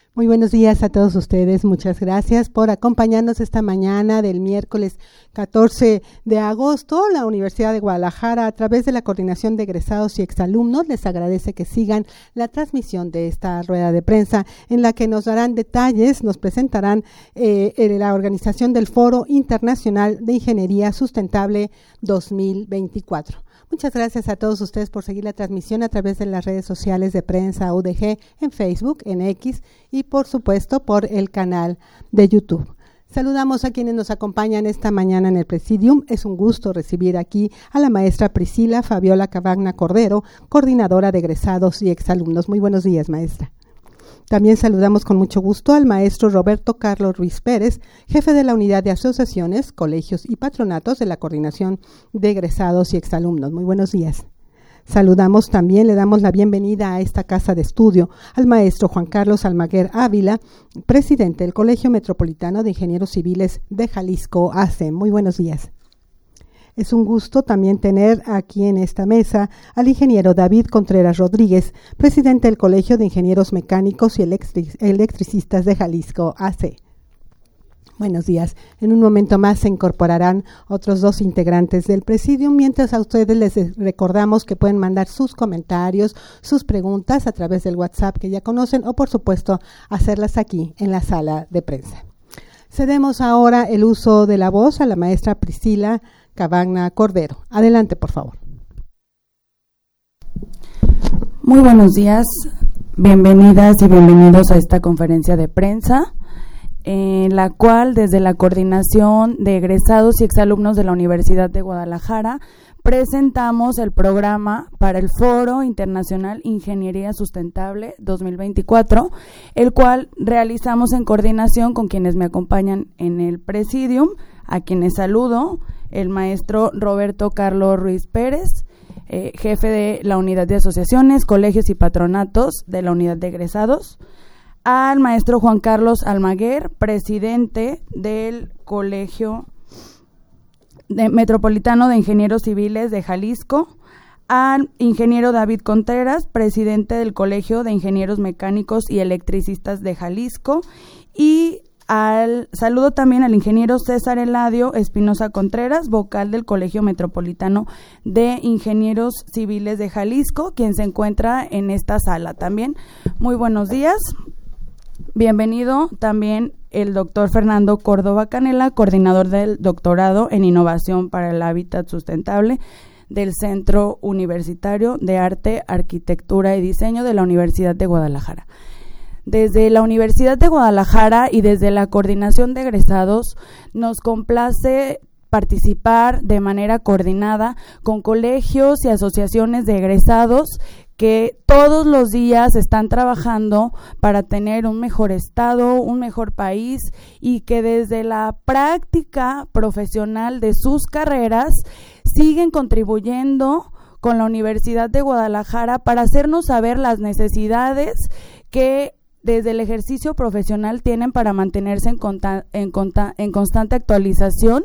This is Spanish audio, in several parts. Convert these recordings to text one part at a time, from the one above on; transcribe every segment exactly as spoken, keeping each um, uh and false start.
Muy buenos días a todos ustedes, muchas gracias por acompañarnos esta mañana del miércoles catorce de agosto. La Universidad de Guadalajara, a través de la Coordinación de Egresados y Exalumnos, les agradece que sigan la transmisión de esta rueda de prensa en la que nos darán detalles, nos presentarán eh, la organización del Foro Internacional de Ingeniería Sustentable dos mil veinticuatro. Muchas gracias a todos ustedes por seguir la transmisión a través de las redes sociales de Prensa U D G, en Facebook, en X y por supuesto por el canal de YouTube. Saludamos a quienes nos acompañan esta mañana en el Presidium. Es un gusto recibir aquí a la maestra Priscila Fabiola Cavagna Cordero, coordinadora de egresados y exalumnos. Muy buenos días, maestra. También saludamos con mucho gusto al maestro Roberto Carlos Ruiz Pérez, jefe de la Unidad de Asociaciones, Colegios y Patronatos de la Coordinación de Egresados y Exalumnos. Muy buenos días. Saludamos también, le damos la bienvenida a esta casa de estudio al maestro Juan Carlos Almaguer Ávila, presidente del Colegio Metropolitano de Ingenieros Civiles de Jalisco, A C E M. Muy buenos días. Es un gusto también tener aquí en esta mesa al ingeniero David Contreras Rodríguez, presidente del Colegio de Ingenieros Mecánicos y Electric- Electricistas de Jalisco, A C E. Buenos días. En un momento más se incorporarán otros dos integrantes del Presidium, mientras a ustedes les recordamos que pueden mandar sus comentarios, sus preguntas a través del WhatsApp que ya conocen o, por supuesto, hacerlas aquí en la sala de prensa. Cedemos ahora el uso de la voz a la maestra Priscila Cavagna Cordero. Adelante, por favor. Muy buenos días, bienvenidas y bienvenidos a esta conferencia de prensa, en la cual desde la Coordinación de Egresados y Exalumnos de la Universidad de Guadalajara presentamos el programa para el Foro Internacional Ingeniería Sustentable dos mil veinticuatro, el cual realizamos en coordinación con quienes me acompañan en el Presidium, a quienes saludo, el maestro Roberto Carlos Ruiz Pérez, eh, jefe de la Unidad de Asociaciones, Colegios y Patronatos de la Unidad de Egresados, al maestro Juan Carlos Almaguer, presidente del Colegio de Metropolitano de Ingenieros Civiles de Jalisco, al ingeniero David Contreras, presidente del Colegio de Ingenieros Mecánicos y Electricistas de Jalisco, y al saludo también al ingeniero César Eladio Espinosa Contreras, vocal del Colegio Metropolitano de Ingenieros Civiles de Jalisco, quien se encuentra en esta sala también. Muy buenos días. Bienvenido también el doctor Fernando Córdoba Canela, coordinador del doctorado en Innovación para el Hábitat Sustentable del Centro Universitario de Arte, Arquitectura y Diseño de la Universidad de Guadalajara. Desde la Universidad de Guadalajara y desde la Coordinación de Egresados nos complace participar de manera coordinada con colegios y asociaciones de egresados que todos los días están trabajando para tener un mejor estado, un mejor país, y que desde la práctica profesional de sus carreras siguen contribuyendo con la Universidad de Guadalajara para hacernos saber las necesidades que desde el ejercicio profesional tienen para mantenerse en, conta- en, conta- en constante actualización,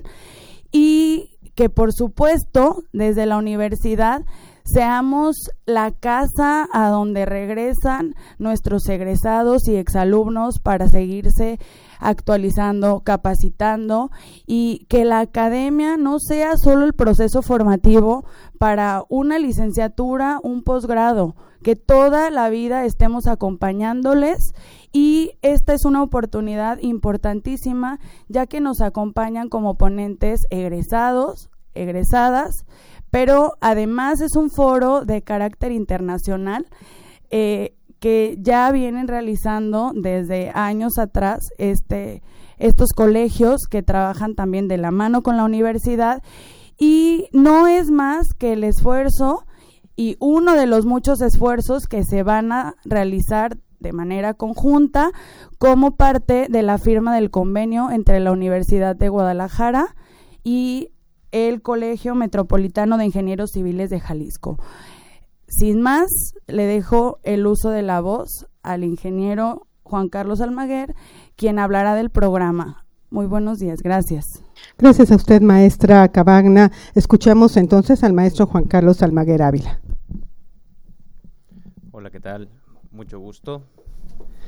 y que por supuesto desde la universidad seamos la casa a donde regresan nuestros egresados y exalumnos para seguirse actualizando, capacitando, y que la academia no sea solo el proceso formativo para una licenciatura, un posgrado, que toda la vida estemos acompañándoles, y esta es una oportunidad importantísima ya que nos acompañan como ponentes egresados, egresadas, pero además es un foro de carácter internacional eh, que ya vienen realizando desde años atrás este, estos colegios que trabajan también de la mano con la universidad, y no es más que el esfuerzo y uno de los muchos esfuerzos que se van a realizar de manera conjunta como parte de la firma del convenio entre la Universidad de Guadalajara y el Colegio Metropolitano de Ingenieros Civiles de Jalisco. Sin más, le dejo el uso de la voz al ingeniero Juan Carlos Almaguer, quien hablará del programa. Muy buenos días, gracias. Gracias a usted, maestra Cavagna. Escuchamos entonces al maestro Juan Carlos Almaguer Ávila. Hola, ¿qué tal? Mucho gusto.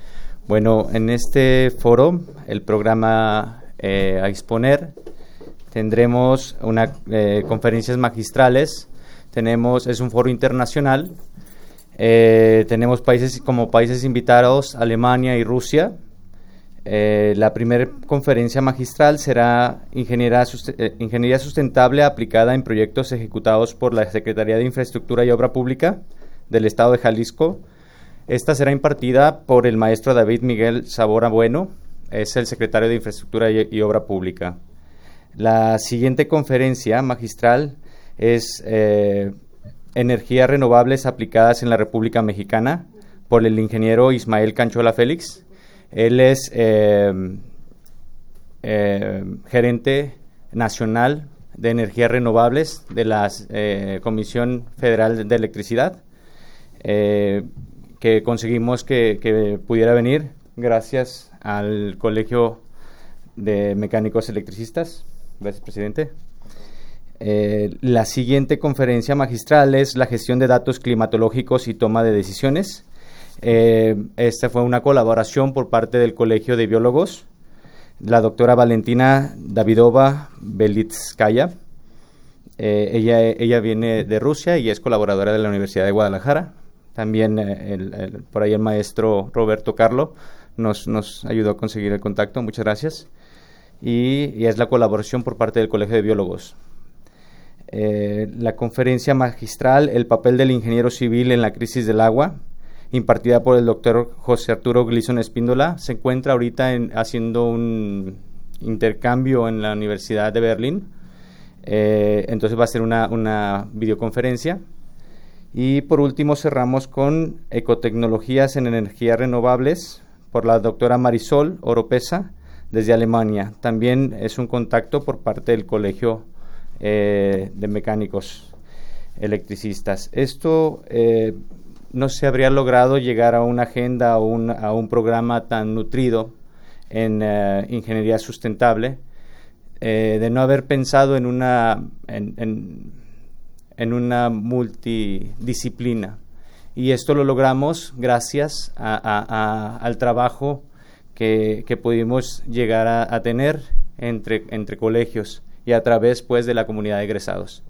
Bueno, en este foro, el programa eh, a exponer, tendremos una eh, conferencias magistrales, tenemos, es un foro internacional, eh, tenemos países como países invitados, Alemania y Rusia. Eh, la primera conferencia magistral será Ingeniería, Sust- eh, Ingeniería Sustentable aplicada en proyectos ejecutados por la Secretaría de Infraestructura y Obra Pública del Estado de Jalisco. Esta será impartida por el maestro David Miguel Sabora Bueno, es el secretario de Infraestructura y, y Obra Pública. La siguiente conferencia magistral es eh, Energías Renovables aplicadas en la República Mexicana por el ingeniero Ismael Canchola Félix. Él es eh, eh, gerente nacional de energías renovables de la eh, Comisión Federal de Electricidad, eh, que conseguimos que, que pudiera venir gracias al Colegio de Mecánicos Electricistas. Gracias, presidente. Eh, la siguiente conferencia magistral es la gestión de datos climatológicos y toma de decisiones. Eh, esta fue una colaboración por parte del Colegio de Biólogos, la doctora Valentina Davidova Belitskaya. Eh, ella, ella viene de Rusia y es colaboradora de la Universidad de Guadalajara. También eh, el, el, por ahí el maestro Roberto Carlo nos, nos ayudó a conseguir el contacto. Muchas gracias. Y, y es la colaboración por parte del Colegio de Biólogos. Eh, la conferencia magistral, el papel del ingeniero civil en la crisis del agua, impartida por el doctor José Arturo Gleason Espíndola, se encuentra ahorita en, haciendo un intercambio en la Universidad de Berlín. Eh, entonces va a ser una, una videoconferencia. Y por último cerramos con Ecotecnologías en Energías Renovables por la doctora Marisol Oropesa desde Alemania. También es un contacto por parte del Colegio eh, de Mecánicos Electricistas. Esto eh, no se habría logrado llegar a una agenda o un, a un programa tan nutrido en eh, ingeniería sustentable eh, de no haber pensado en una en, en, en una multidisciplina, y esto lo logramos gracias a, a, a, al trabajo que, que pudimos llegar a, a tener entre, entre colegios y a través pues de la comunidad de egresados.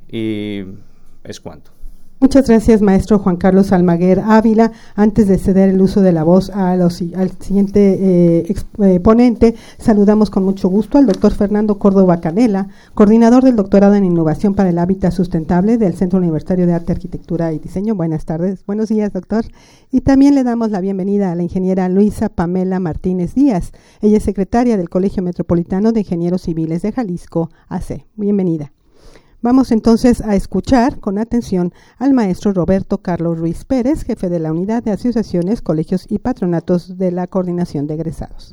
Y es cuanto. Muchas gracias, maestro Juan Carlos Almaguer Ávila. Antes de ceder el uso de la voz a los, al siguiente eh, exp, eh, ponente, saludamos con mucho gusto al doctor Fernando Córdoba Canela, coordinador del doctorado en Innovación para el Hábitat Sustentable del Centro Universitario de Arte, Arquitectura y Diseño. Buenas tardes, buenos días, doctor. Y también le damos la bienvenida a la ingeniera Luisa Pamela Martínez Díaz. Ella es secretaria del Colegio Metropolitano de Ingenieros Civiles de Jalisco, A C. Bienvenida. Vamos entonces a escuchar con atención al maestro Roberto Carlos Ruiz Pérez, jefe de la Unidad de Asociaciones, Colegios y Patronatos de la Coordinación de Egresados.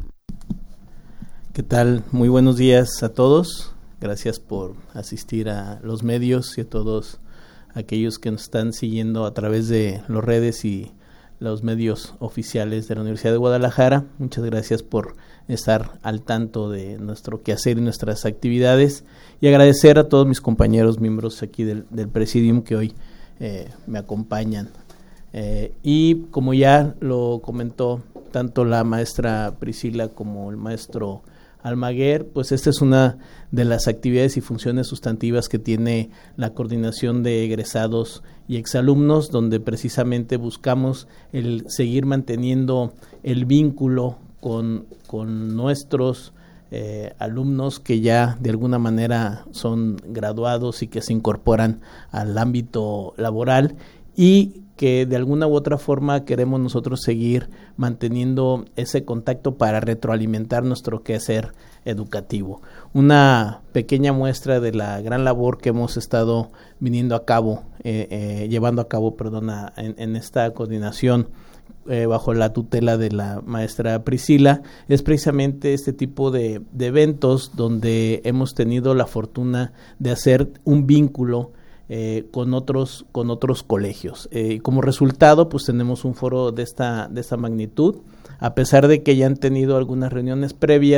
¿Qué tal? Muy buenos días a todos. Gracias por asistir a los medios y a todos aquellos que nos están siguiendo a través de las redes y los medios oficiales de la Universidad de Guadalajara. Muchas gracias por estar al tanto de nuestro quehacer y nuestras actividades, y agradecer a todos mis compañeros miembros aquí del, del Presidium que hoy eh, me acompañan. Eh, y como ya lo comentó tanto la maestra Priscila como el maestro Almaguer, pues esta es una de las actividades y funciones sustantivas que tiene la coordinación de egresados y exalumnos, donde precisamente buscamos el seguir manteniendo el vínculo con, con nuestros eh, alumnos que ya de alguna manera son graduados y que se incorporan al ámbito laboral, y que de alguna u otra forma queremos nosotros seguir manteniendo ese contacto para retroalimentar nuestro quehacer educativo. Una pequeña muestra de la gran labor que hemos estado viniendo a cabo, eh, eh, llevando a cabo, perdona, en, en esta coordinación eh, bajo la tutela de la maestra Priscila, es precisamente este tipo de, de eventos donde hemos tenido la fortuna de hacer un vínculo Eh, con otros con otros colegios. Eh, como resultado, pues tenemos un foro de esta de esta magnitud, a pesar de que ya han tenido algunas reuniones previas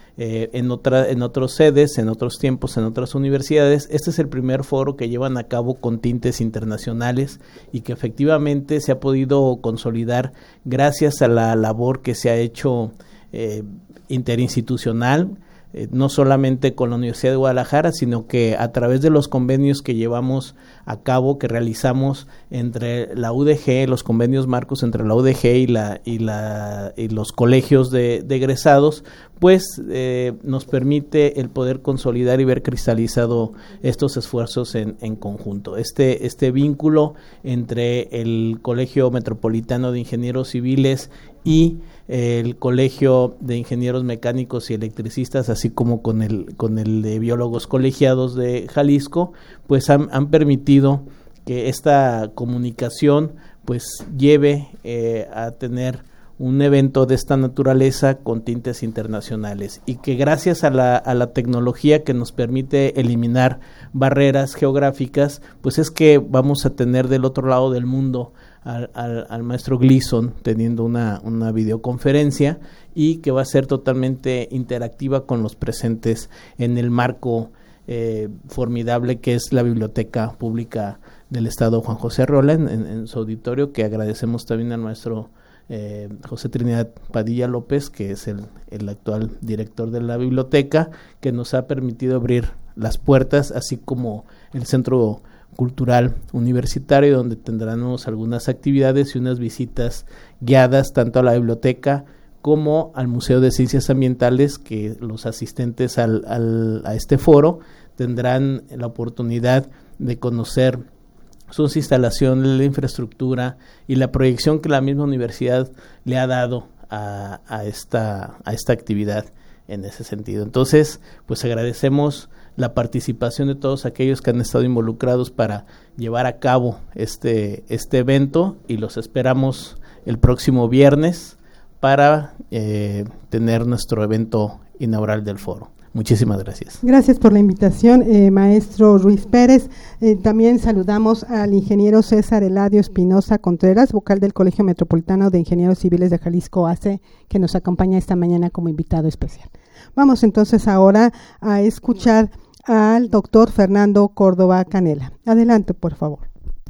eh, en, otra, en otras sedes, en otros tiempos, en otras universidades. Este es el primer foro que llevan a cabo con tintes internacionales y que efectivamente se ha podido consolidar gracias a la labor que se ha hecho eh, interinstitucional, Eh, no solamente con la Universidad de Guadalajara, sino que a través de los convenios que llevamos a cabo, que realizamos entre la U D G, los convenios marcos entre la U D G y la y la y los colegios de, de egresados, pues eh, nos permite el poder consolidar y ver cristalizado estos esfuerzos en, en conjunto. Este este vínculo entre el Colegio Metropolitano de Ingenieros Civiles y el Colegio de Ingenieros Mecánicos y Electricistas, así como con el con el de Biólogos Colegiados de Jalisco, pues han, han permitido que esta comunicación pues lleve eh, a tener un evento de esta naturaleza con tintes internacionales, y que gracias a la, a la tecnología que nos permite eliminar barreras geográficas, pues es que vamos a tener del otro lado del mundo Al, al, al maestro Gleason teniendo una, una videoconferencia, y que va a ser totalmente interactiva con los presentes en el marco eh, formidable que es la Biblioteca Pública del Estado Juan José Arreola en, en, en su auditorio, que agradecemos también al maestro eh, José Trinidad Padilla López, que es el, el actual director de la biblioteca, que nos ha permitido abrir las puertas, así como el Centro Cultural Universitario, donde tendremos algunas actividades y unas visitas guiadas tanto a la biblioteca como al Museo de Ciencias Ambientales, que los asistentes al, al, a este foro tendrán la oportunidad de conocer sus instalaciones, la infraestructura y la proyección que la misma universidad le ha dado a, a, esta, a esta actividad en ese sentido. Entonces, pues agradecemos la participación de todos aquellos que han estado involucrados para llevar a cabo este, este evento, y los esperamos el próximo viernes para eh, tener nuestro evento inaugural del foro. Muchísimas gracias. Gracias por la invitación, eh, maestro Ruiz Pérez. Eh, también saludamos al ingeniero César Eladio Espinosa Contreras, vocal del Colegio Metropolitano de Ingenieros Civiles de Jalisco A C E, que nos acompaña esta mañana como invitado especial. Vamos entonces ahora a escuchar al doctor Fernando Córdoba Canela. Adelante, por favor.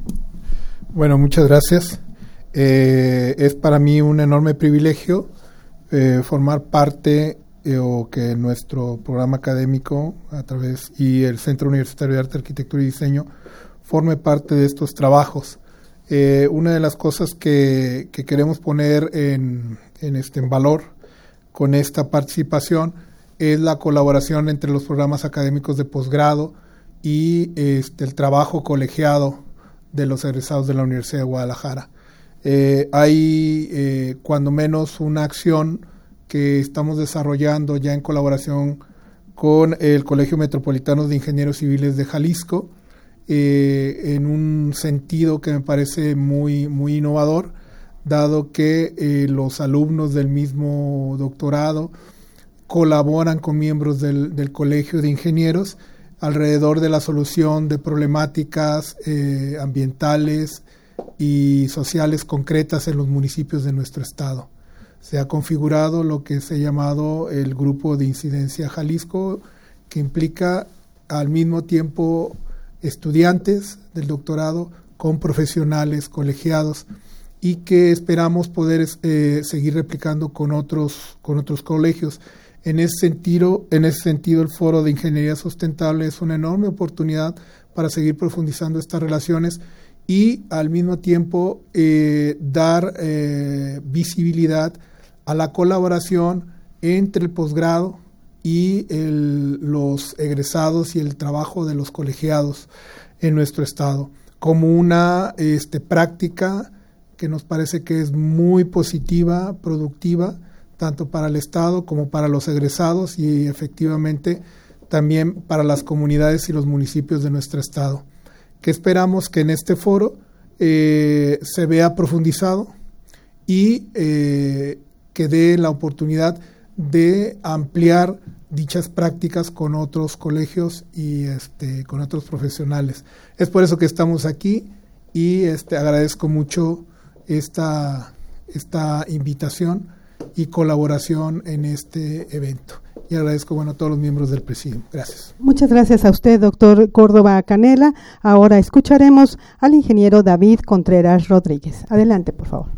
Bueno, muchas gracias. Eh, es para mí un enorme privilegio eh, formar parte eh, o que nuestro programa académico a través y el Centro Universitario de Arte, Arquitectura y Diseño forme parte de estos trabajos. Eh, una de las cosas que, que queremos poner en, en, este, en valor con esta participación es la colaboración entre los programas académicos de posgrado y este, el trabajo colegiado de los egresados de la Universidad de Guadalajara. Eh, hay eh, cuando menos una acción que estamos desarrollando ya en colaboración con el Colegio Metropolitano de Ingenieros Civiles de Jalisco, eh, en un sentido que me parece muy, muy innovador, dado que eh, los alumnos del mismo doctorado colaboran con miembros del, del Colegio de Ingenieros alrededor de la solución de problemáticas eh, ambientales y sociales concretas en los municipios de nuestro estado. Se ha configurado lo que se ha llamado el Grupo de Incidencia Jalisco, que implica al mismo tiempo estudiantes del doctorado con profesionales colegiados, y que esperamos poder eh, seguir replicando con otros, con otros colegios. En ese sentido, en ese sentido, el Foro de Ingeniería Sustentable es una enorme oportunidad para seguir profundizando estas relaciones y al mismo tiempo eh, dar eh, visibilidad a la colaboración entre el posgrado y el, los egresados y el trabajo de los colegiados en nuestro estado, como una este, práctica que nos parece que es muy positiva, productiva, tanto para el Estado como para los egresados y efectivamente también para las comunidades y los municipios de nuestro Estado, que esperamos que en este foro eh, se vea profundizado y eh, que dé la oportunidad de ampliar dichas prácticas con otros colegios y este, con otros profesionales. Es por eso que estamos aquí y este, agradezco mucho esta, esta invitación y colaboración en este evento. Y agradezco, bueno, a todos los miembros del presidium. Gracias. Muchas gracias a usted, doctor Córdoba Canela. Ahora escucharemos al ingeniero David Contreras Rodríguez. Adelante, por favor.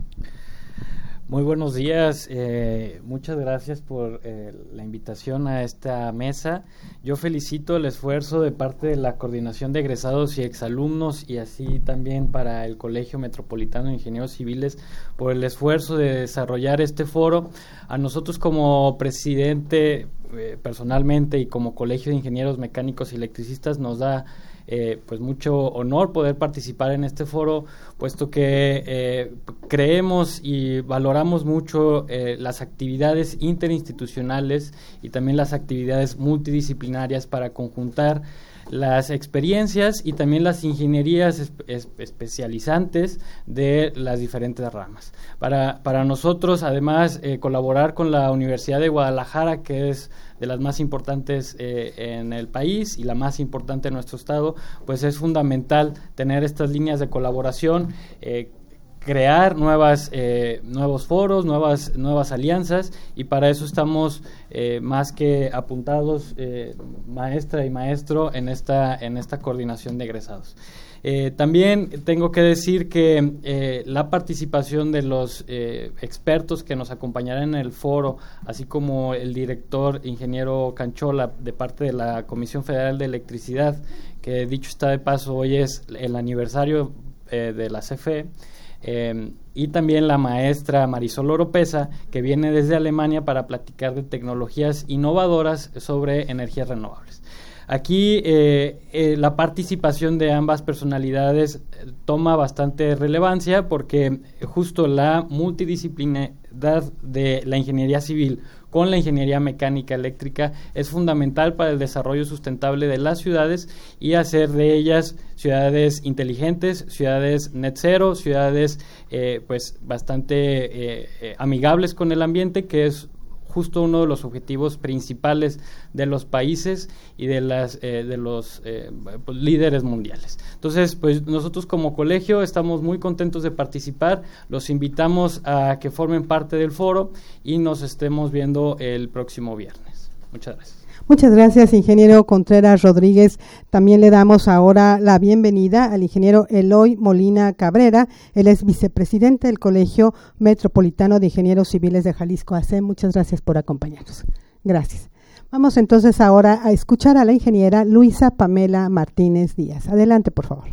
Muy buenos días, eh, muchas gracias por eh, la invitación a esta mesa. Yo felicito el esfuerzo de parte de la Coordinación de Egresados y Exalumnos y así también para el Colegio Metropolitano de Ingenieros Civiles por el esfuerzo de desarrollar este foro. A nosotros como presidente eh, personalmente y como Colegio de Ingenieros Mecánicos y Electricistas nos da Eh, pues mucho honor poder participar en este foro, puesto que eh, creemos y valoramos mucho eh, las actividades interinstitucionales y también las actividades multidisciplinarias para conjuntar las experiencias y también las ingenierías espe- es- especializantes de las diferentes ramas. Para, para nosotros, además, eh, colaborar con la Universidad de Guadalajara, que es de las más importantes eh, en el país y la más importante en nuestro estado, pues es fundamental tener estas líneas de colaboración, eh, crear nuevas eh, nuevos foros, nuevas nuevas alianzas, y para eso estamos eh, más que apuntados, eh, maestra y maestro, en esta en esta coordinación de egresados. Eh, también tengo que decir que eh, la participación de los eh, expertos que nos acompañarán en el foro, así como el director ingeniero Canchola de parte de la Comisión Federal de Electricidad, que dicho está de paso, hoy es el aniversario eh, de la C F E, Eh, y también la maestra Marisol Oropesa, que viene desde Alemania para platicar de tecnologías innovadoras sobre energías renovables. Aquí eh, eh, la participación de ambas personalidades eh, toma bastante relevancia porque justo la multidisciplinaridad de la ingeniería civil con la ingeniería mecánica eléctrica es fundamental para el desarrollo sustentable de las ciudades y hacer de ellas ciudades inteligentes, ciudades net cero, ciudades eh, pues bastante eh, eh, amigables con el ambiente, que es justo uno de los objetivos principales de los países y de las eh, de los eh, pues, líderes mundiales. Entonces, pues nosotros como colegio estamos muy contentos de participar, los invitamos a que formen parte del foro y nos estemos viendo el próximo viernes. Muchas gracias. Muchas gracias, ingeniero Contreras Rodríguez. También le damos ahora la bienvenida al ingeniero Eloy Molina Cabrera. Él es vicepresidente del Colegio Metropolitano de Ingenieros Civiles de Jalisco A C. Muchas gracias por acompañarnos. Gracias. Vamos entonces ahora a escuchar a la ingeniera Luisa Pamela Martínez Díaz. Adelante, por favor.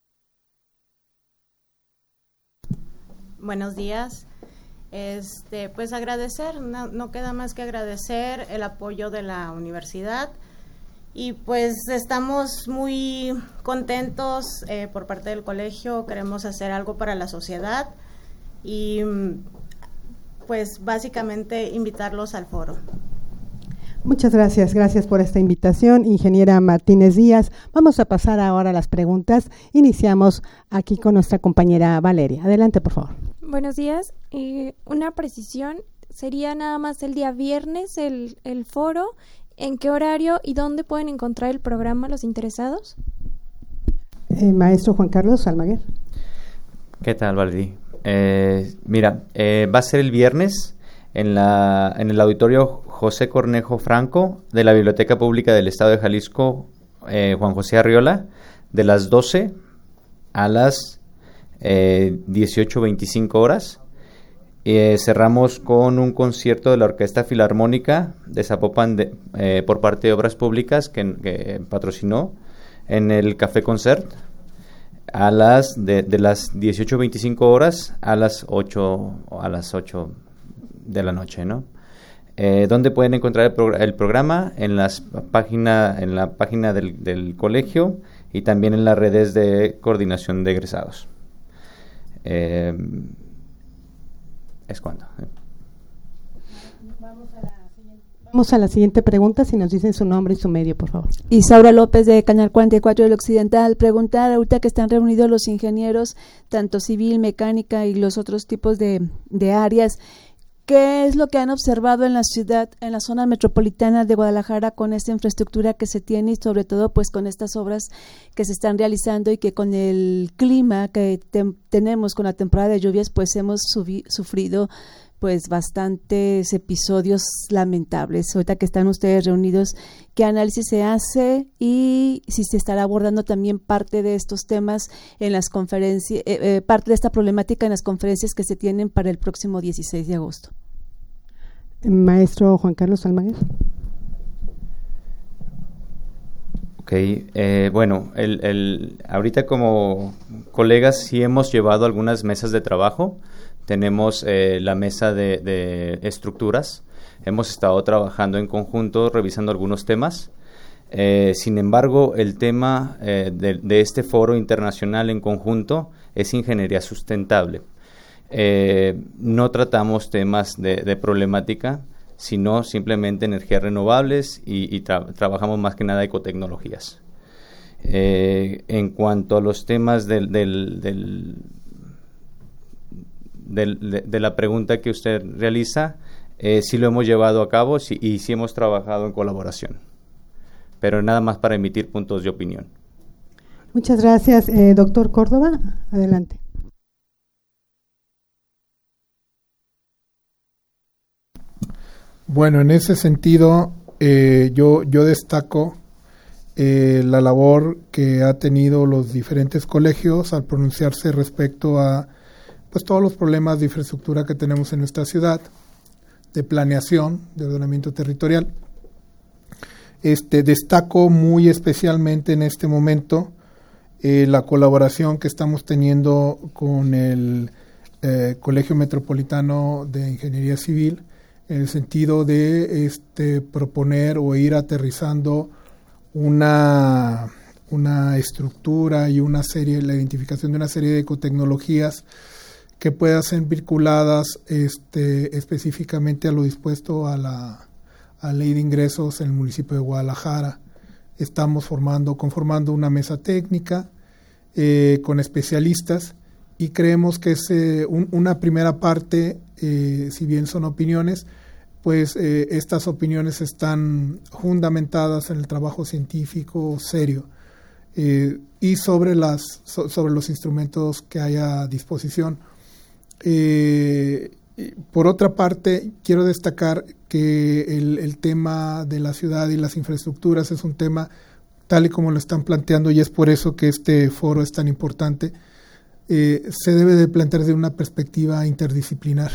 Buenos días. Este, pues agradecer, no, no queda más que agradecer el apoyo de la universidad y pues estamos muy contentos eh, por parte del colegio, queremos hacer algo para la sociedad y pues básicamente invitarlos al foro. Muchas gracias, gracias por esta invitación, ingeniera Martínez Díaz. Vamos a pasar ahora a las preguntas. Iniciamos aquí con nuestra compañera Valeria. Adelante, por favor. Buenos días. Eh, una precisión, ¿sería nada más el día viernes el, el foro? ¿En qué horario y dónde pueden encontrar el programa los interesados? Eh, maestro Juan Carlos Almaguer. ¿Qué tal, Valeria? Eh, mira, eh, va a ser el viernes en, la, en el auditorio José Cornejo Franco de la Biblioteca Pública del Estado de Jalisco, eh, Juan José Arriola, de las doce a las eh, dieciocho veinticinco horas. Eh, cerramos con un concierto de la Orquesta Filarmónica de Zapopan de, eh, por parte de Obras Públicas que, que patrocinó en el Café Concert a las de, de las dieciocho veinticinco horas a las ocho a las ocho de la noche, ¿no? Eh, ¿Dónde pueden encontrar el, progr- el programa? En las página en la página del, del colegio y también en las redes de coordinación de egresados. Eh, es cuando. ¿eh? Vamos a la siguiente. Vamos a la siguiente pregunta, si nos dicen su nombre y su medio, por favor. Isaura López, de Canal cuarenta y cuatro del Occidental. Preguntar, ahorita que están reunidos los ingenieros, tanto civil, mecánica y los otros tipos de, de áreas, ¿qué es lo que han observado en la ciudad, en la zona metropolitana de Guadalajara con esta infraestructura que se tiene y sobre todo pues con estas obras que se están realizando y que con el clima que te- tenemos, con la temporada de lluvias, pues hemos subi- sufrido pues bastantes episodios lamentables. Ahorita que están ustedes reunidos, ¿qué análisis se hace y si se estará abordando también parte de estos temas en las conferencias, eh, eh, parte de esta problemática en las conferencias que se tienen para el próximo dieciséis de agosto? Maestro Juan Carlos Almaguer. Ok, eh, bueno, el, el, ahorita como colegas sí hemos llevado algunas mesas de trabajo. Tenemos eh, la mesa de, de estructuras. Hemos estado trabajando en conjunto, revisando algunos temas. Eh, sin embargo, el tema eh, de, de este foro internacional en conjunto es ingeniería sustentable. Eh, no tratamos temas de, de problemática, sino simplemente energías renovables y, y tra- trabajamos más que nada ecotecnologías. Eh, en cuanto a los temas del, del, del, del, de, de la pregunta que usted realiza, eh, sí lo hemos llevado a cabo sí, y sí hemos trabajado en colaboración, pero nada más para emitir puntos de opinión. Muchas gracias, eh, doctor Córdoba. Adelante. Bueno, en ese sentido, eh, yo, yo destaco eh, la labor que ha tenido los diferentes colegios al pronunciarse respecto a pues todos los problemas de infraestructura que tenemos en nuestra ciudad, de planeación, de ordenamiento territorial. Este, destaco muy especialmente en este momento eh, la colaboración que estamos teniendo con el eh, Colegio Metropolitano de Ingeniería Civil, en el sentido de este, proponer o ir aterrizando una, una estructura y una serie, la identificación de una serie de ecotecnologías que puedan ser vinculadas este, específicamente a lo dispuesto a la a ley de ingresos en el municipio de Guadalajara. Estamos formando, conformando una mesa técnica eh, con especialistas y creemos que es eh, un, una primera parte, eh, si bien son opiniones, pues eh, estas opiniones están fundamentadas en el trabajo científico serio eh, y sobre, las, so, sobre los instrumentos que hay a disposición. Eh, por otra parte, quiero destacar que el, el tema de la ciudad y las infraestructuras es un tema tal y como lo están planteando, y es por eso que este foro es tan importante. Eh, se debe de plantear desde una perspectiva interdisciplinar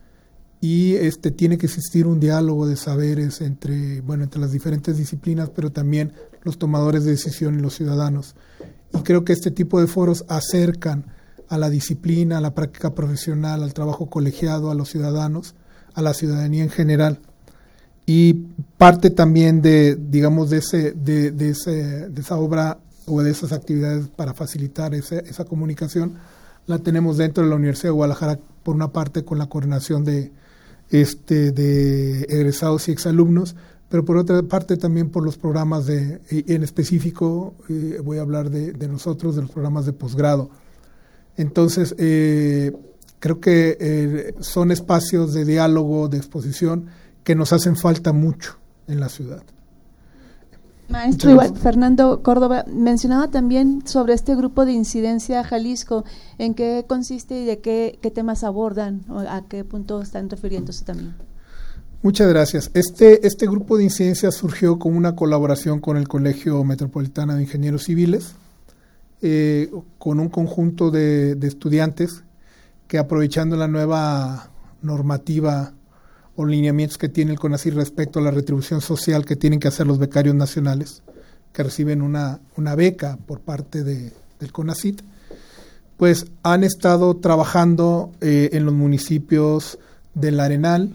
y este tiene que existir un diálogo de saberes entre, bueno, entre las diferentes disciplinas, pero también los tomadores de decisión y los ciudadanos. Y creo que este tipo de foros acercan a la disciplina, a la práctica profesional, al trabajo colegiado, a los ciudadanos, a la ciudadanía en general. Y parte también de, digamos, de ese, de, de ese, de esa obra o de esas actividades para facilitar ese, esa comunicación, la tenemos dentro de la Universidad de Guadalajara, por una parte con la coordinación de, este, de egresados y exalumnos, pero por otra parte también por los programas de, en específico, eh, voy a hablar de, de nosotros, de los programas de posgrado. Entonces, eh, creo que eh, son espacios de diálogo, de exposición, que nos hacen falta mucho en la ciudad. Maestro, igual, Fernando Córdoba, mencionaba también sobre este grupo de incidencia Jalisco, ¿en qué consiste y de qué, qué temas abordan o a qué punto están refiriéndose también? Muchas gracias. Este, este grupo de incidencia surgió con una colaboración con el Colegio Metropolitano de Ingenieros Civiles, eh, con un conjunto de, de estudiantes que, aprovechando la nueva normativa o lineamientos que tiene el CONACYT respecto a la retribución social que tienen que hacer los becarios nacionales, que reciben una, una beca por parte de, del CONACYT, pues han estado trabajando eh, en los municipios del Arenal,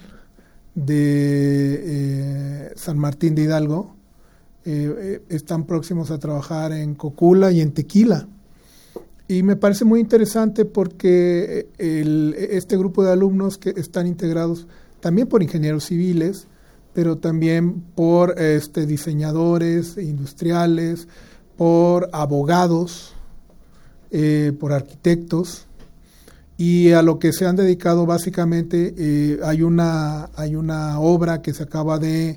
de eh, San Martín de Hidalgo, eh, eh, están próximos a trabajar en Cocula y en Tequila. Y me parece muy interesante porque el, este grupo de alumnos que están integrados también por ingenieros civiles, pero también por este, diseñadores industriales, por abogados, eh, por arquitectos, y a lo que se han dedicado básicamente, eh, hay una hay una obra que se acaba de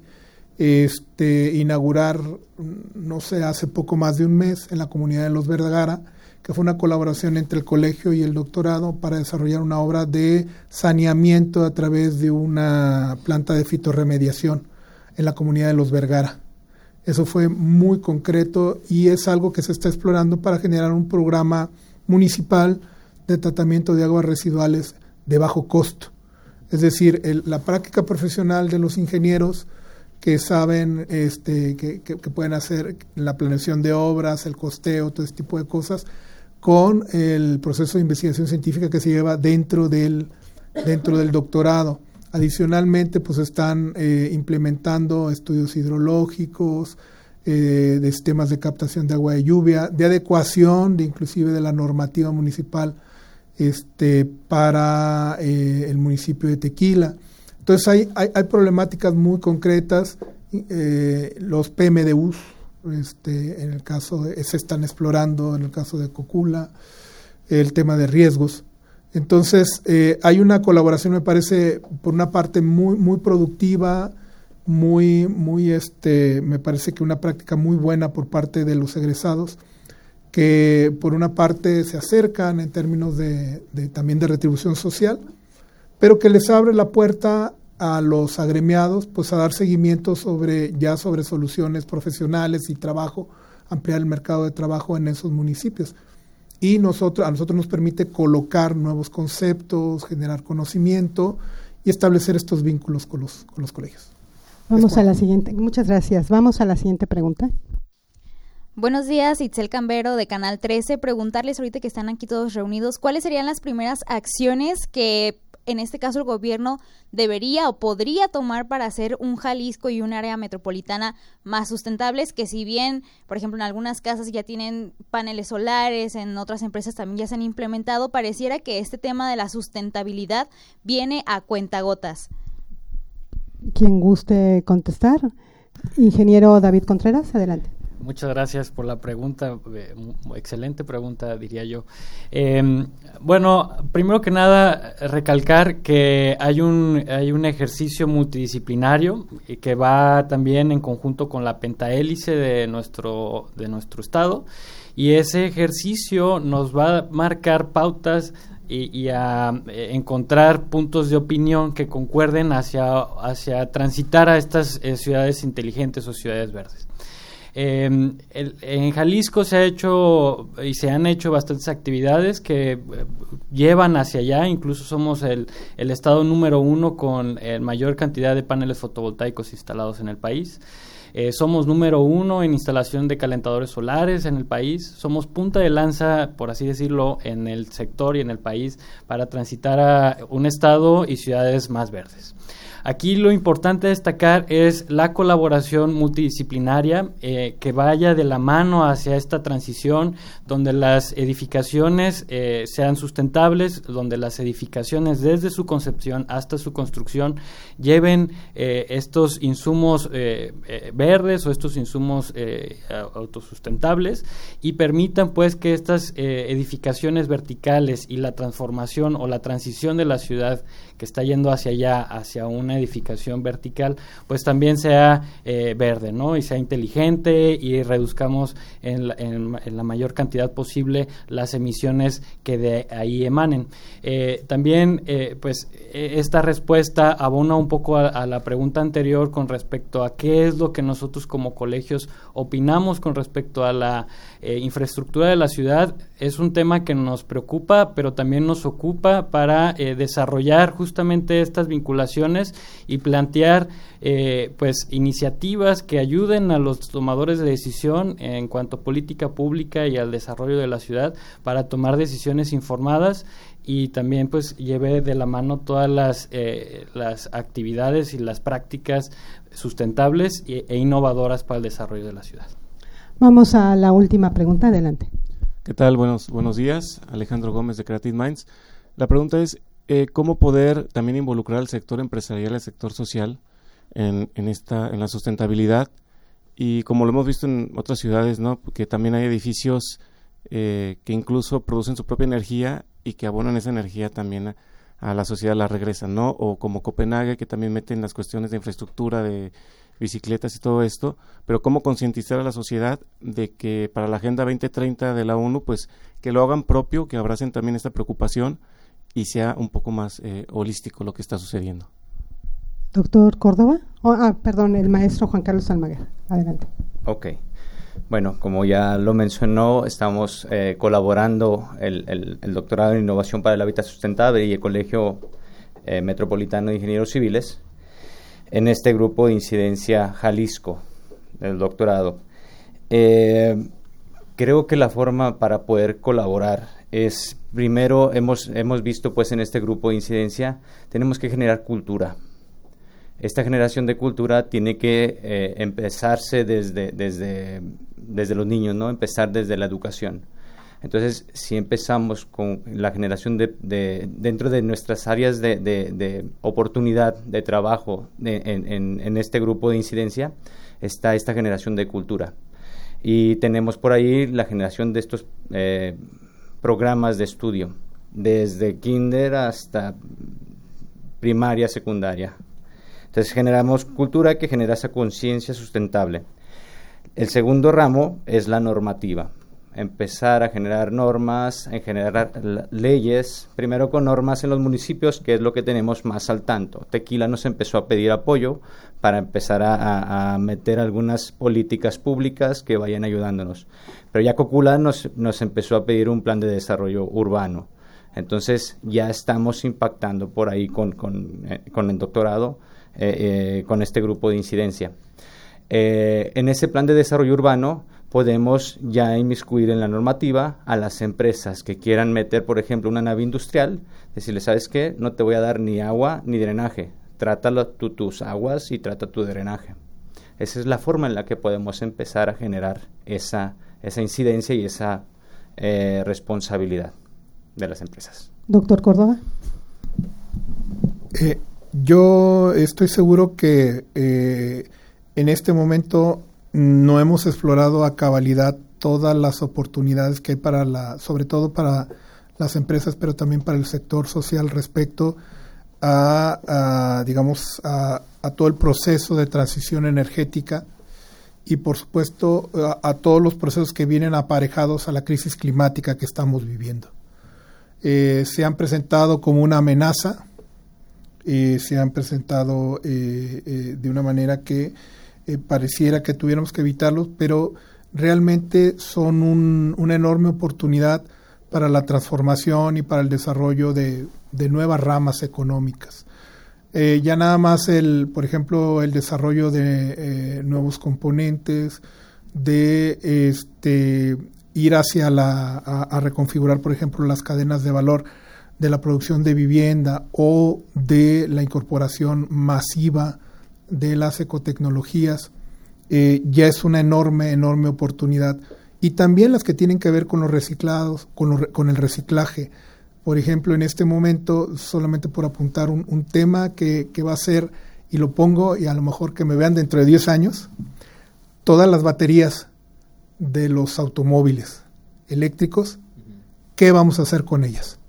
este, inaugurar, no sé, hace poco más de un mes en la comunidad de Los Vergara, que fue una colaboración entre el colegio y el doctorado para desarrollar una obra de saneamiento a través de una planta de fitorremediación en la comunidad de Los Vergara. Eso fue muy concreto y es algo que se está explorando para generar un programa municipal de tratamiento de aguas residuales de bajo costo. Es decir, el, la práctica profesional de los ingenieros que saben este, que, que, que pueden hacer la planeación de obras, el costeo, todo ese tipo de cosas, con el proceso de investigación científica que se lleva dentro del, dentro del doctorado. Adicionalmente, pues están eh, implementando estudios hidrológicos, eh, de sistemas de captación de agua de lluvia, de adecuación de inclusive de la normativa municipal este, para eh, el municipio de Tequila. Entonces hay, hay, hay problemáticas muy concretas, eh, los P M D Us, este, en el caso de, se están explorando en el caso de Cocula, el tema de riesgos. Entonces eh, hay una colaboración, me parece, por una parte muy muy productiva, muy muy este, me parece que una práctica muy buena por parte de los egresados, que por una parte se acercan en términos de, de también de retribución social, pero que les abre la puerta a los agremiados pues a dar seguimiento sobre ya sobre soluciones profesionales y trabajo, ampliar el mercado de trabajo en esos municipios. Y nosotros a nosotros nos permite colocar nuevos conceptos, generar conocimiento y establecer estos vínculos con los con los colegios. Vamos a la siguiente. Muchas gracias. Vamos a la siguiente pregunta. Buenos días, Itzel Cambero de Canal trece. Preguntarles ahorita que están aquí todos reunidos, ¿cuáles serían las primeras acciones que en este caso el gobierno debería o podría tomar para hacer un Jalisco y un área metropolitana más sustentables, que si bien, por ejemplo, en algunas casas ya tienen paneles solares, en otras empresas también ya se han implementado, pareciera que este tema de la sustentabilidad viene a cuentagotas? Quien guste contestar. Ingeniero David Contreras, adelante. Muchas gracias por la pregunta, eh, excelente pregunta, diría yo. Eh, bueno, primero que nada, recalcar que hay un hay un ejercicio multidisciplinario que va también en conjunto con la pentahélice de nuestro de nuestro estado, y ese ejercicio nos va a marcar pautas y, y a eh, encontrar puntos de opinión que concuerden hacia hacia transitar a estas eh, ciudades inteligentes o ciudades verdes. Eh, el, en Jalisco se ha hecho y se han hecho bastantes actividades que eh, llevan hacia allá. Incluso somos el, el estado número uno con eh, mayor cantidad de paneles fotovoltaicos instalados en el país. Eh, somos número uno en instalación de calentadores solares en el país. Somos punta de lanza, por así decirlo, en el sector y en el país para transitar a un estado y ciudades más verdes. Aquí lo importante a destacar es la colaboración multidisciplinaria eh, que vaya de la mano hacia esta transición, donde las edificaciones eh, sean sustentables, donde las edificaciones desde su concepción hasta su construcción lleven eh, estos insumos eh, eh, verdes o estos insumos eh, autosustentables y permitan pues que estas eh, edificaciones verticales y la transformación o la transición de la ciudad que está yendo hacia allá, hacia una edificación vertical, pues también sea eh, verde, ¿no? Y sea inteligente y reduzcamos en la, en, en la mayor cantidad posible las emisiones que de ahí emanen. Eh, también, eh, pues, esta respuesta abona un poco a, a la pregunta anterior con respecto a qué es lo que nosotros como colegios opinamos con respecto a la eh, infraestructura de la ciudad. Es un tema que nos preocupa, pero también nos ocupa para eh, desarrollar justamente estas vinculaciones y plantear eh, pues iniciativas que ayuden a los tomadores de decisión en cuanto a política pública y al desarrollo de la ciudad para tomar decisiones informadas y también pues lleve de la mano todas las eh, las actividades y las prácticas sustentables e, e innovadoras para el desarrollo de la ciudad. Vamos a la última pregunta, adelante. ¿Qué tal? Buenos buenos días, Alejandro Gómez de Creative Minds. La pregunta es eh, cómo poder también involucrar al sector empresarial, al sector social en, en esta en la sustentabilidad, y como lo hemos visto en otras ciudades, ¿no? Que también hay edificios eh, que incluso producen su propia energía y que abonan esa energía también a, a la sociedad la regresan, ¿no? O como Copenhague, que también meten las cuestiones de infraestructura, de bicicletas y todo esto, pero cómo concientizar a la sociedad de que para la Agenda veinte treinta de la ONU, pues que lo hagan propio, que abracen también esta preocupación y sea un poco más eh, holístico lo que está sucediendo. Doctor Córdoba, oh, ah, perdón, el maestro Juan Carlos Almaguer, adelante. Ok, bueno, como ya lo mencionó, estamos eh, colaborando el, el, el doctorado en Innovación para el Hábitat Sustentable y el Colegio eh, Metropolitano de Ingenieros Civiles en este grupo de incidencia Jalisco del doctorado. Eh, creo que la forma para poder colaborar es, primero, hemos, hemos visto pues en este grupo de incidencia, tenemos que generar cultura. Esta generación de cultura tiene que eh, empezarse desde, desde, desde los niños, ¿no? Empezar desde la educación. Entonces, si empezamos con la generación de, de dentro de nuestras áreas de, de, de oportunidad de trabajo de, en, en, en este grupo de incidencia, está esta generación de cultura. Y tenemos por ahí la generación de estos eh, programas de estudio, desde kinder hasta primaria, secundaria. Entonces, generamos cultura que genera esa conciencia sustentable. El segundo ramo es la normativa. Empezar a generar normas, a generar leyes, primero con normas en los municipios, que es lo que tenemos más al tanto. Tequila nos empezó a pedir apoyo para empezar a, a, a meter algunas políticas públicas que vayan ayudándonos. Pero ya Cocula nos, nos empezó a pedir un plan de desarrollo urbano. Entonces ya estamos impactando por ahí con, con, eh, con el doctorado, eh, eh, con este grupo de incidencia. Eh, en ese plan de desarrollo urbano podemos ya inmiscuir en la normativa a las empresas que quieran meter, por ejemplo, una nave industrial, decirle, ¿sabes qué? No te voy a dar ni agua ni drenaje, trátalo tú, tus aguas y trata tu drenaje. Esa es la forma en la que podemos empezar a generar esa, esa incidencia y esa eh, responsabilidad de las empresas. Doctor Córdoba. Eh, yo estoy seguro que eh, en este momento no hemos explorado a cabalidad todas las oportunidades que hay para la, sobre todo para las empresas, pero también para el sector social respecto a, a digamos, a, a todo el proceso de transición energética y, por supuesto, a, a todos los procesos que vienen aparejados a la crisis climática que estamos viviendo. Eh, se han presentado como una amenaza, eh, se han presentado eh, eh, de una manera que Eh, pareciera que tuviéramos que evitarlos, pero realmente son un, una enorme oportunidad para la transformación y para el desarrollo de, de nuevas ramas económicas. Eh, ya nada más, el, por ejemplo, el desarrollo de eh, nuevos componentes, de este, ir hacia la, a, a reconfigurar, por ejemplo, las cadenas de valor de la producción de vivienda o de la incorporación masiva de las ecotecnologías, eh, ya es una enorme, enorme oportunidad. Y también las que tienen que ver con los reciclados, con, lo, con el reciclaje. Por ejemplo, en este momento, solamente por apuntar un, un tema que, que va a ser, y lo pongo, y a lo mejor que me vean dentro de diez años, todas las baterías de los automóviles eléctricos, ¿qué vamos a hacer con ellas?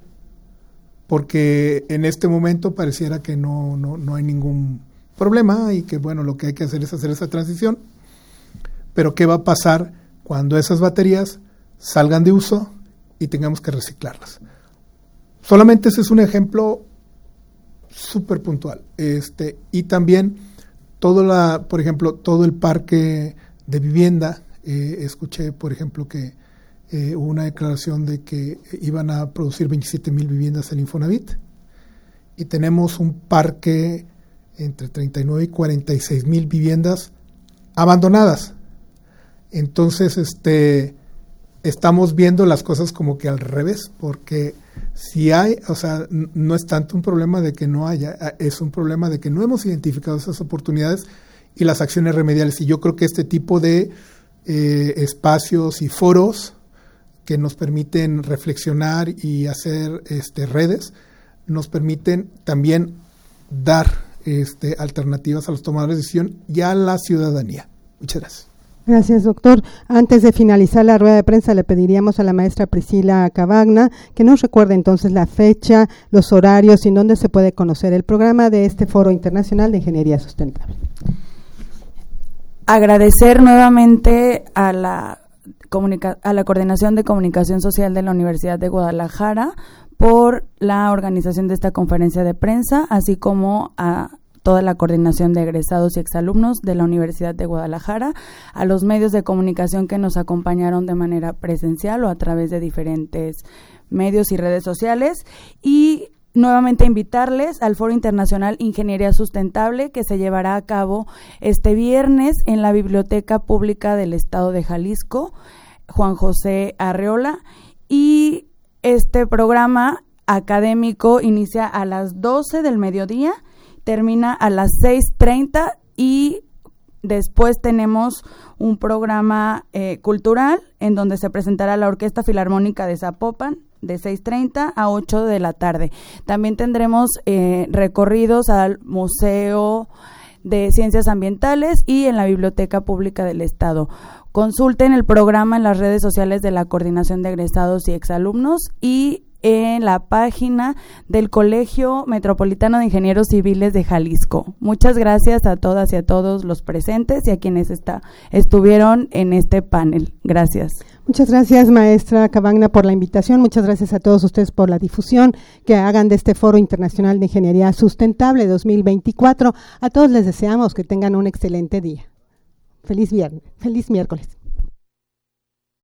Porque en este momento pareciera que no, no, no hay ningún problema y que bueno, lo que hay que hacer es hacer esa transición, pero ¿qué va a pasar cuando esas baterías salgan de uso y tengamos que reciclarlas? Solamente ese es un ejemplo súper puntual, este, y también todo la, por ejemplo, todo el parque de vivienda. Eh, escuché, por ejemplo, que eh, hubo una declaración de que iban a producir veintisiete mil viviendas en Infonavit y tenemos un parque entre treinta y nueve y cuarenta y seis mil viviendas abandonadas. Entonces, este, estamos viendo las cosas como que al revés, porque si hay, o sea, n- no es tanto un problema de que no haya, es un problema de que no hemos identificado esas oportunidades y las acciones remediales. Y yo creo que este tipo de eh, espacios y foros que nos permiten reflexionar y hacer este, redes, nos permiten también dar Este, alternativas a los tomadores de decisión y a la ciudadanía. Muchas gracias. Gracias, doctor. Antes de finalizar la rueda de prensa, le pediríamos a la maestra Priscila Cavagna que nos recuerde entonces la fecha, los horarios y dónde se puede conocer el programa de este Foro Internacional de Ingeniería Sustentable. Agradecer nuevamente a la, comunica- a la Coordinación de Comunicación Social de la Universidad de Guadalajara por la organización de esta conferencia de prensa, así como a toda la coordinación de egresados y exalumnos de la Universidad de Guadalajara, a los medios de comunicación que nos acompañaron de manera presencial o a través de diferentes medios y redes sociales, y nuevamente invitarles al Foro Internacional Ingeniería Sustentable, que se llevará a cabo este viernes en la Biblioteca Pública del Estado de Jalisco, Juan José Arreola, y este programa académico inicia a las doce del mediodía, termina a las seis treinta y después tenemos un programa eh, cultural en donde se presentará la Orquesta Filarmónica de Zapopan de seis treinta a ocho de la tarde. También tendremos eh, recorridos al Museo de Ciencias Ambientales y en la Biblioteca Pública del Estado. Consulten el programa en las redes sociales de la Coordinación de Egresados y Exalumnos y en la página del Colegio Metropolitano de Ingenieros Civiles de Jalisco. Muchas gracias a todas y a todos los presentes y a quienes está, estuvieron en este panel. Gracias. Muchas gracias, maestra Cavagna, por la invitación. Muchas gracias a todos ustedes por la difusión que hagan de este Foro Internacional de Ingeniería Sustentable dos mil veinticuatro. A todos les deseamos que tengan un excelente día. Feliz viernes, feliz miércoles.